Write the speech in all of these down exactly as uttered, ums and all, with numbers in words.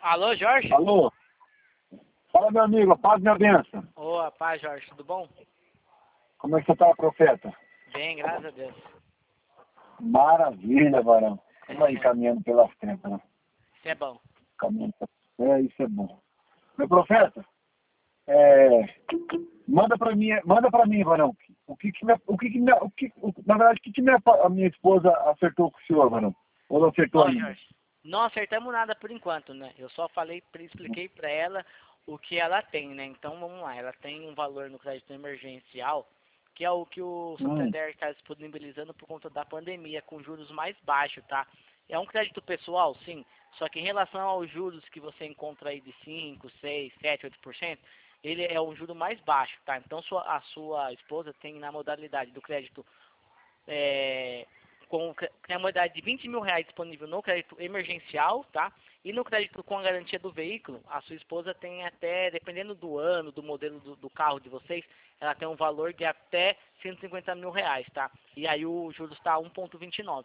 Alô, Jorge? Alô? Fala, meu amigo, paz e minha benção. Ô, oh, paz, Jorge, tudo bom? Como é que você tá, profeta? Bem, graças a Deus. Maravilha, varão. Estamos aí caminhando pelas tentas, né? Isso é bom. Caminhando. É, isso é bom. Meu profeta, é... manda pra mim, manda pra mim, varão. O que que, minha, o que, que, minha, o que o, na verdade, o que, que minha, a minha esposa acertou com o senhor, varão? Ou não acertou Ó, ainda? Jorge, não acertamos nada por enquanto, né? Eu só falei, expliquei pra ela o que ela tem, né? Então vamos lá, ela tem um valor no crédito emergencial, que é o que o Santander está disponibilizando por conta da pandemia, com juros mais baixos, tá? É um crédito pessoal, sim, só que em relação aos juros que você encontra aí de cinco, seis, sete, oito por cento, ele é um juro mais baixo, tá? Então sua, a sua esposa tem na modalidade do crédito é, com tem a modalidade de vinte mil reais disponível no crédito emergencial, tá? E no crédito com a garantia do veículo, a sua esposa tem até, dependendo do ano, do modelo do, do carro de vocês, ela tem um valor de até cento e cinquenta mil reais, tá? E aí o juros está um vírgula vinte e nove.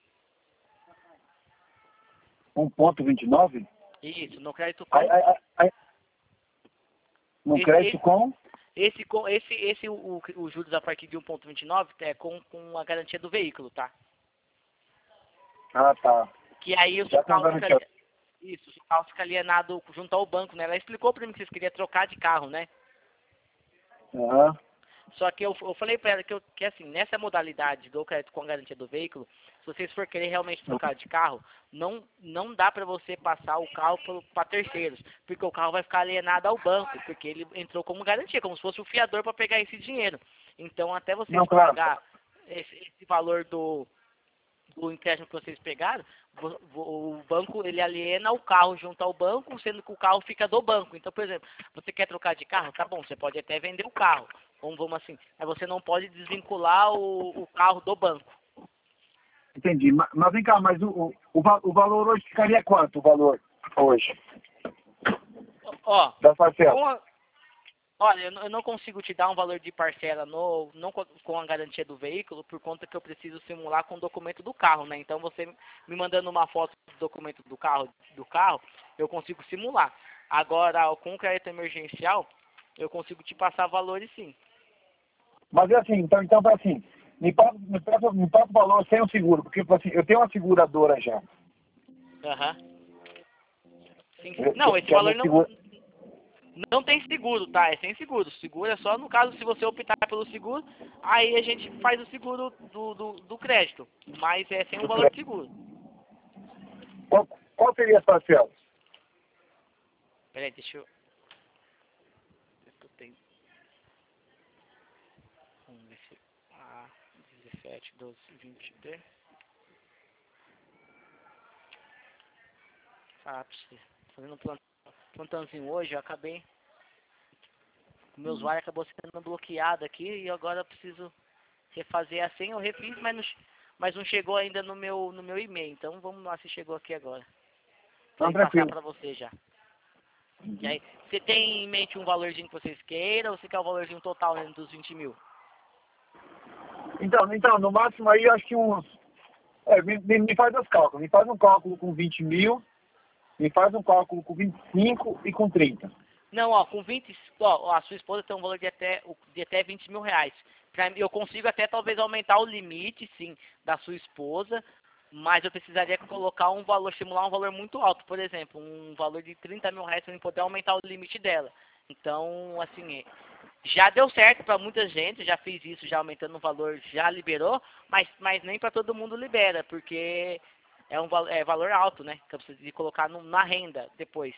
um vírgula vinte e nove? Isso, no crédito com... Ai, ai, ai. No esse, crédito esse, com? Esse, com, esse, esse o, o juros a partir de um vírgula vinte e nove é com, com a garantia do veículo, tá? Ah, tá. Que aí o seu carro fica, isso, o seu carro fica alienado junto ao banco, né? Ela explicou pra mim que vocês queriam trocar de carro, né? Aham. Só que eu, eu falei pra ela que, eu, que assim, nessa modalidade do crédito com a garantia do veículo, se vocês for querer realmente trocar de carro, não, não dá pra você passar o carro para terceiros, porque o carro vai ficar alienado ao banco, porque ele entrou como garantia, como se fosse o fiador para pegar esse dinheiro. Então, até vocês Não, claro. pagar esse, esse valor do, do empréstimo que vocês pegaram, o banco ele aliena o carro junto ao banco, sendo que o carro fica do banco. Então, por exemplo, você quer trocar de carro, tá bom, você pode até vender o carro, vamos, vamos assim, mas você não pode desvincular o, o carro do banco. Entendi. Mas, mas vem cá, mas o, o, o valor hoje ficaria quanto, o valor hoje? Ó, da parcela? com a, olha, eu não, eu não consigo te dar um valor de parcela no, não com, com a garantia do veículo, por conta que eu preciso simular com o documento do carro, né? Então você me mandando uma foto do documento do carro, do carro, eu consigo simular. Agora, com o crédito emergencial, eu consigo te passar valores sim. Mas é assim, então, então assim, me passa, me, passa, me passa o valor sem o seguro, porque assim, eu tenho uma seguradora já. Aham. Sim, sim. Eu, Não, que, esse que é valor não, seguro... não tem seguro, tá? É sem seguro. Seguro é só no caso se você optar pelo seguro, aí a gente faz o seguro do, do, do crédito, mas é sem o valor de seguro. Qual, qual seria as parcelas? Peraí, deixa eu... eu tenho... Vamos ver se... Ah, dezessete, doze, vinte, D. Ah, pra você. Fazendo um plantão, plantãozinho hoje, eu acabei... O meu usuário acabou sendo bloqueado aqui e agora eu preciso refazer a senha. Eu refiz, mas não, mas não chegou ainda no meu, no meu e-mail. Então vamos lá se chegou aqui agora. Vou Não, passar tranquilo. para você já. E aí, você tem em mente um valorzinho que vocês queiram ou você quer o valorzinho total né, dos vinte mil? Então, então, no máximo aí eu acho que uns... É, me, me faz os cálculos. Me faz um cálculo com vinte mil, me faz um cálculo com vinte e cinco e com trinta. Não, ó, com vinte, ó, a sua esposa tem um valor de até, de até vinte mil reais. Pra, eu consigo até talvez aumentar o limite, sim, da sua esposa, mas eu precisaria colocar um valor, simular um valor muito alto, por exemplo, um valor de trinta mil reais para eu poder aumentar o limite dela. Então, assim, já deu certo para muita gente, já fiz isso, já aumentando o valor, já liberou, mas, mas nem para todo mundo libera, porque é um é valor alto, né, que eu preciso de colocar no, na renda depois.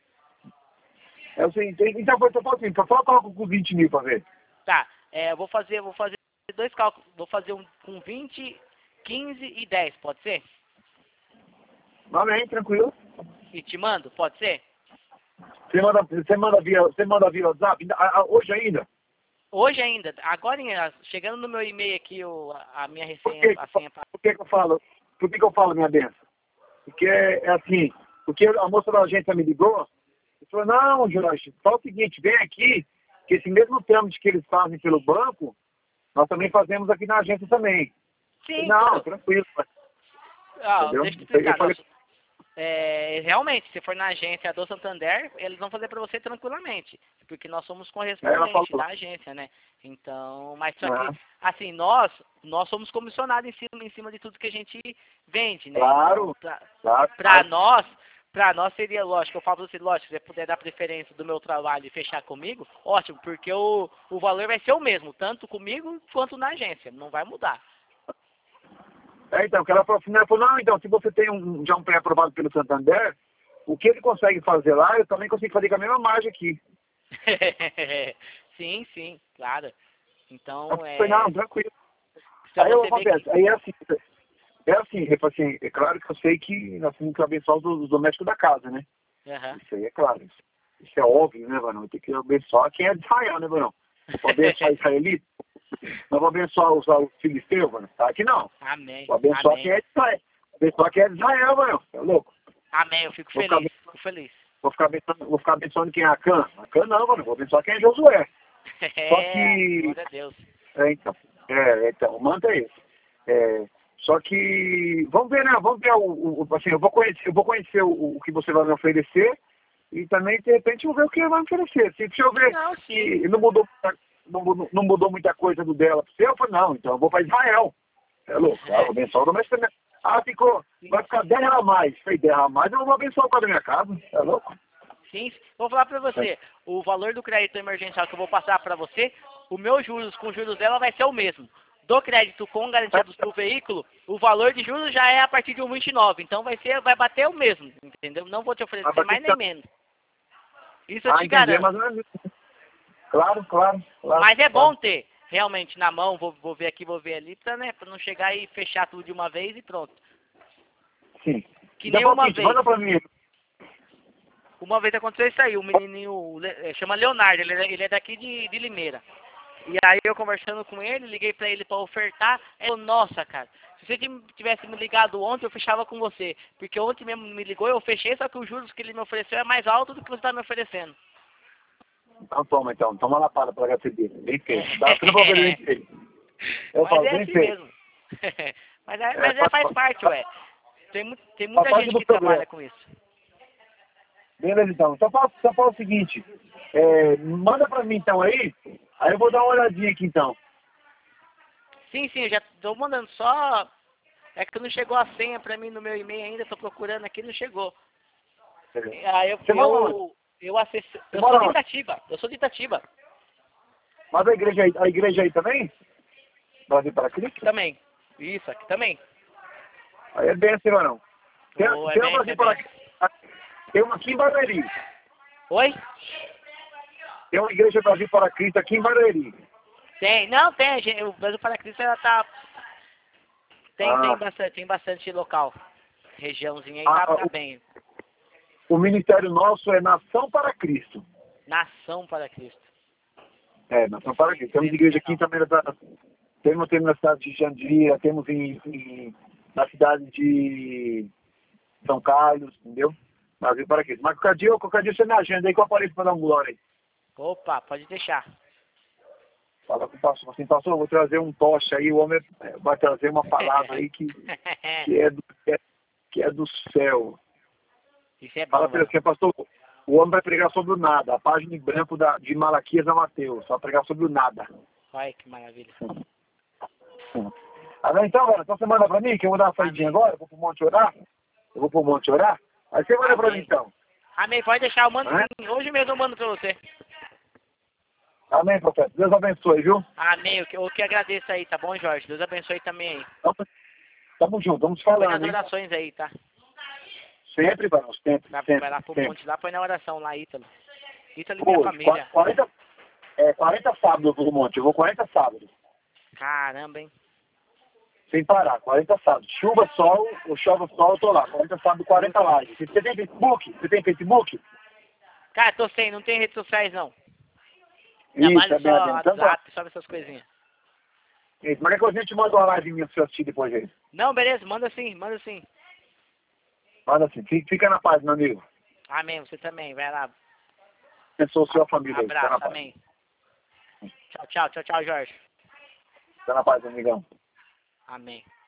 É o seguinte, então foi só assim, só o cálculo com vinte mil para ver. Tá, é, eu vou fazer, vou fazer dois cálculos, vou fazer um com vinte, quinze e dez, pode ser? Não, bem, tranquilo. E te mando, pode ser? Você manda, você manda via, você manda via WhatsApp, hoje ainda? Hoje ainda, agora chegando no meu e-mail aqui o, a minha Por resenha, que, a senha. por que que eu falo, por que que eu falo minha benção? Porque é assim, porque a moça da agência me ligou, e falou, não, Jorge, só o seguinte, vem aqui, que esse mesmo trâmite que eles fazem pelo banco, nós também fazemos aqui na agência também. Sim, Não, claro. tranquilo. Ah, Entendeu? deixa eu te explicar. Eu falei, Nós, é, realmente, se for na agência do Santander, eles vão fazer para você tranquilamente, porque nós somos correspondentes da agência, né? Então, mas só que, assim, nós, nós somos comissionados em cima, em cima de tudo que a gente vende, né? Claro, então, pra, claro, pra claro. nós, pra nós seria lógico, eu falo pra você, lógico, se você puder dar preferência do meu trabalho e fechar comigo, ótimo, porque o, o valor vai ser o mesmo, tanto comigo quanto na agência, não vai mudar. É, então, que ela falou assim, ela falou, não, então, se você tem um, já um pré-aprovado pelo Santander, o que ele consegue fazer lá, eu também consigo fazer com a mesma margem aqui. Sim, sim, claro. Então, Eu é... falei, não, tranquilo. Então Aí eu você vê acontece, que... aí é assim, é assim, eu falo assim, é claro que eu sei que nós temos que abençoar os, os domésticos da casa, né? Uhum. Isso aí é claro, isso, isso é óbvio, né, Vanão? Tem que abençoar quem é de Israel, né, Vanão? Vou abençoar israelita, não vou abençoar os, os filisteus, Vanão, tá aqui não. Amém. Vou abençoar Amém. quem é de Israel, abençoar quem é de Israel, Vanão, é louco? Amém, eu fico Vou feliz, ficar, fico feliz. vou ficar abençoando, vou ficar abençoando quem é Acã? Acã não, Vanão, vou abençoar quem é Josué. Só É, que... glória a Deus. É, então, é, então, o manto é esse. É, só que, vamos ver, né? Vamos ver, o, o, assim, eu vou conhecer, eu vou conhecer o, o que você vai me oferecer e também, de repente, eu vou ver o que ele vai me oferecer. Se, se eu ver Não, sim. que não mudou, não, mudou- não mudou muita coisa do dela para você, eu falo, não, então eu vou para Israel. É louco, ah, vou abençoar o doméstico também. Ah, ficou, vai ficar dez reais a mais. Foi dez reais a mais, eu vou abençoar o quadro da minha casa. É louco? Sim, vou falar pra você, o valor do crédito emergencial que eu vou passar pra você, o meu juros com os juros dela vai ser o mesmo. Do crédito com garantia do seu veículo, o valor de juros já é a partir de um vinte e nove, então vai ser, vai bater o mesmo, entendeu? Não vou te oferecer mais nem menos. Isso eu Ah, te entendi, garanto. mas não é isso. Claro, claro, claro. Mas é claro. bom ter realmente na mão, vou, vou ver aqui, vou ver ali, pra, né, pra não chegar e fechar tudo de uma vez e pronto. Sim. Que Então, nem uma seguinte, vez. manda pra mim. Uma vez aconteceu isso aí, o menininho Le- chama Leonardo, ele é, ele é daqui de, de Limeira. E aí eu conversando com ele, liguei pra ele pra ofertar, ele falou, nossa, cara, se você tim- tivesse me ligado ontem, eu fechava com você. Porque ontem mesmo me ligou, eu fechei, só que os juros que ele me ofereceu é mais alto do que você tá me oferecendo. Então toma, então. Toma lapada para H C B. Bem feito. Dá tudo pra ver bem feito. Eu Mas falo, é bem assim feito. mesmo. mas é, É, mas é, faz, faz parte, ué. Tem, mu- tem faz muita parte gente do que trabalha programa. com isso. Beleza, então. Só fala, só fala o seguinte. É, manda pra mim, então, aí. Aí eu vou dar uma olhadinha aqui, então. Sim, sim, eu já tô mandando só... É que não chegou a senha pra mim no meu e-mail ainda, tô procurando aqui, não chegou. Aí eu, Você mora onde? eu, eu acessei... Você Eu sou mora de onde? Itatiba, eu sou de Itatiba. Mas a igreja aí, a igreja aí também? Brasil para Cristo? Também. Isso, aqui também. Aí é bem assim, não. Tem, Oh, é tem uma benção, Brasil é para benção. Tem uma aqui em Barueri. Oi? Tem uma igreja Brasil para Cristo aqui em Barueri. Tem, não, tem, gente, o Brasil para Cristo ela tá... Tem, tem, Ah, bastante, tem bastante local. Regiãozinha aí ah, tá, ah, tá bem. o, o ministério nosso é Nação para Cristo. Nação para Cristo. É, Nação para Cristo. Temos igreja aqui também, na- temos, temos na cidade de Jandira, temos em, em- na cidade de São Carlos, entendeu? Brasil para Cristo. Mas qualquer dia, qualquer dia você me agenda aí que eu apareço para dar um glória aí. Opa, pode deixar. Fala com o pastor, assim, pastor, eu vou trazer um tocha aí, o homem é, vai trazer uma palavra aí que, que, é, do, que, é, que é do céu. Isso é Fala bom, para ele mano. assim, pastor, o homem vai pregar sobre o nada, a página em branco da, de Malaquias a Mateus, vai pregar sobre o nada. Olha que maravilha. Ah, não, então, velho, então você manda pra mim, que eu vou dar uma saidinha Amém. agora, eu vou pro monte orar, eu vou pro monte orar, aí você manda pra mim Amém. então. Amém, pode deixar, eu mando Né? sim. Hoje mesmo eu mando pra você. Amém, profeta, Deus abençoe, viu? Amém, eu que, eu que agradeço aí, tá bom, Jorge? Deus abençoe também aí. Tamo, tamo junto, vamos Põe nas falando, hein? orações aí, tá? Sempre, vamos, sempre, Vai, sempre, vai lá pro sempre. monte lá, põe na oração lá, Ítalo. Ítalo e minha Pô, família. quarenta, é, quarenta sábados eu vou no monte, eu vou quarenta sábados. Caramba, hein? Sem parar, quarenta sábados. Chuva, sol, ou chove sol, eu tô lá. quarenta sábados, quarenta lives. Você tem Facebook? Você tem Facebook? Cara, tô sem, não tem redes sociais não. Isso, Trabalho é bem, é só bem. Então tá. WhatsApp, só essas coisinhas. Isso, mas é que a gente manda uma live minha pra você assistir depois aí. Não, beleza, manda sim, manda sim. Manda assim, fica, fica na paz, meu amigo. Amém, você também, vai lá. Abençoa a sua família aí. Fica na Abraço, paz. amém. Tchau, tchau, tchau, tchau, Jorge. Fica na paz, amigão. Amém.